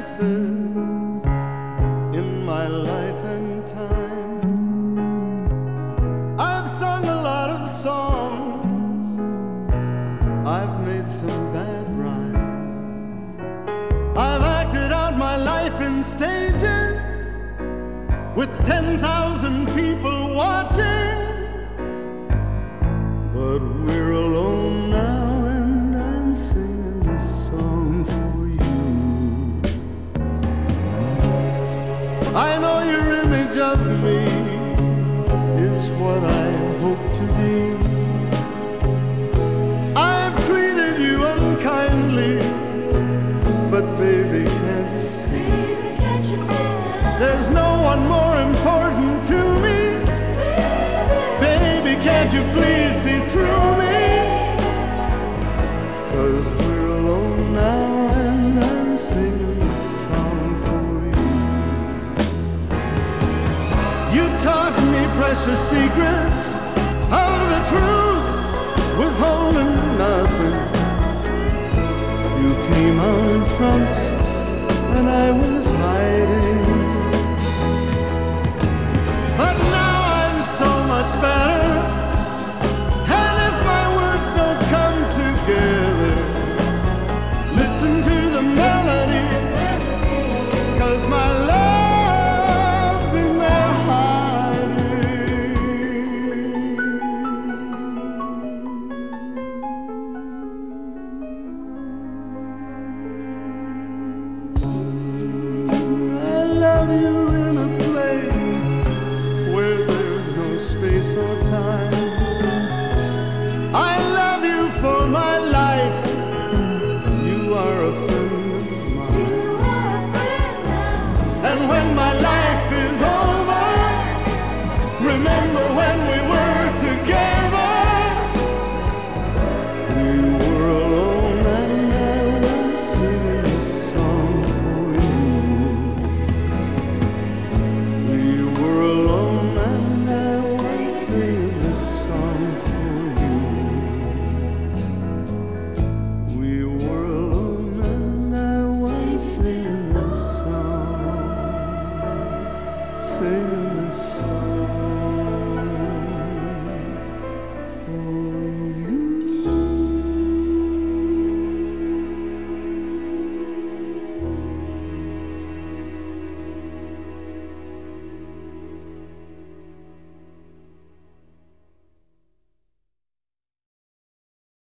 chances in my life and time. I've sung a lot of songs, I've made some bad rhymes, I've acted out my life in stages with 10,000 people watching. But we're alone now and I'm singing this song for you. I know your image of me is what I hope to be. I've treated you unkindly, but baby, can't you see? There's no one more important to me. Baby, can't you please see through me? 'Cause we're alone now and I'm singing this song for you. You taught me precious secrets of the truth, withholding nothing. You came out in front and I was hiding. But now I'm so much better, and if my words don't come together, listen to the melody, 'cause my love's in there hiding. I love you in a place where there's no space or time. I love you for my life. You are a friend of mine. And when my life is over, remember when we were together. We were alone and I was singing this song for you. We were alone and I was singing this song for you. We were alone and I was singing this song, singing